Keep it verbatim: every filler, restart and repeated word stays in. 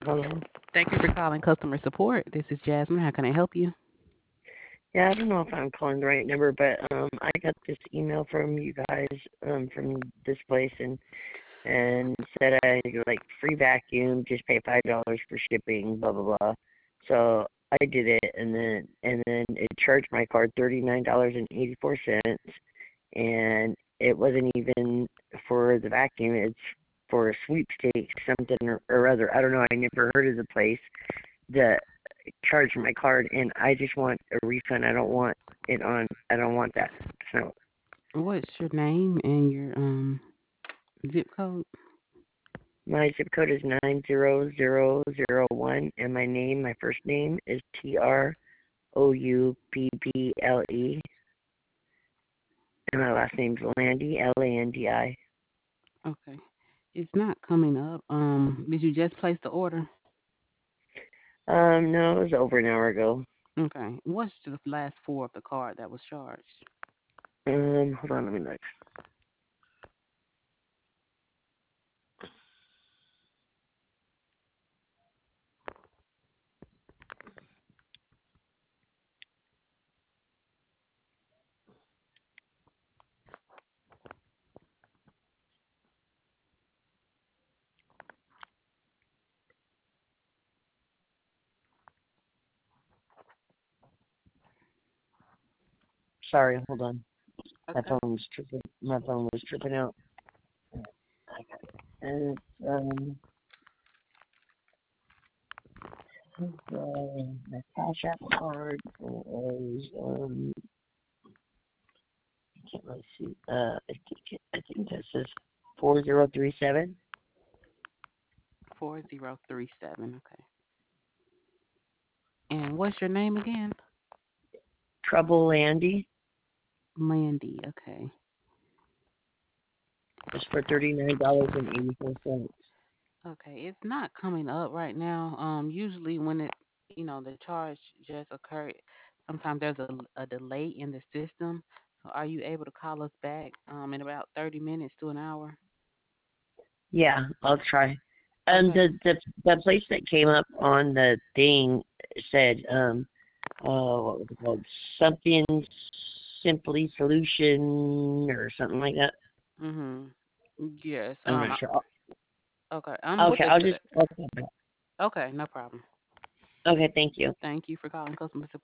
Hello. Thank you for calling customer support. This is Jasmine. How can I help you? Yeah, I don't know if I'm calling the right number, but um, I got this email from you guys um from this place and and said I like free vacuum, just pay five dollars for shipping, blah blah blah. So I did it, and then and then it charged my card thirty nine dollars and eighty four cents, and it wasn't even for the vacuum. It's for a sweepstakes, something or, or other. I don't know. I never heard of the place that charged my card, and I just want a refund. I don't want it on. I don't want that. So What's your name and your um zip code? my zip code is nine zero zero zero one, and my name, my first name is T R O U P P L E, and my last name's Landy, L A N D I. Okay. It's not coming up. Um, did you just place the order? Um, no, it was over an hour ago. Okay. What's the last four of the card that was charged? Um, hold on, let me look. Sorry, hold on. My Okay. phone was tripping. My phone was tripping out. I got it. And it's, um, uh, my Cash App card is um, I can't really see. Uh, I think it, I think that says four zero three seven. Four zero three seven. Okay. And what's your name again? Trouble Landy. Mandy. Okay. It's for thirty nine dollars and eighty four cents. Okay. It's not coming up right now. Um, usually when it, you know, the charge just occurred, sometimes there's a, a delay in the system. So are you able to call us back um in about thirty minutes to an hour? Yeah, I'll try. Um, Okay. the the the place that came up on the thing said um, oh, what was it called? Something Simply Solution or something like that. Mhm. Yes. I'm Um. not I- sure. Okay. I'm gonna Okay, look I'll into just. that. Okay, Okay. No problem. okay, thank you. Thank you for calling customer support.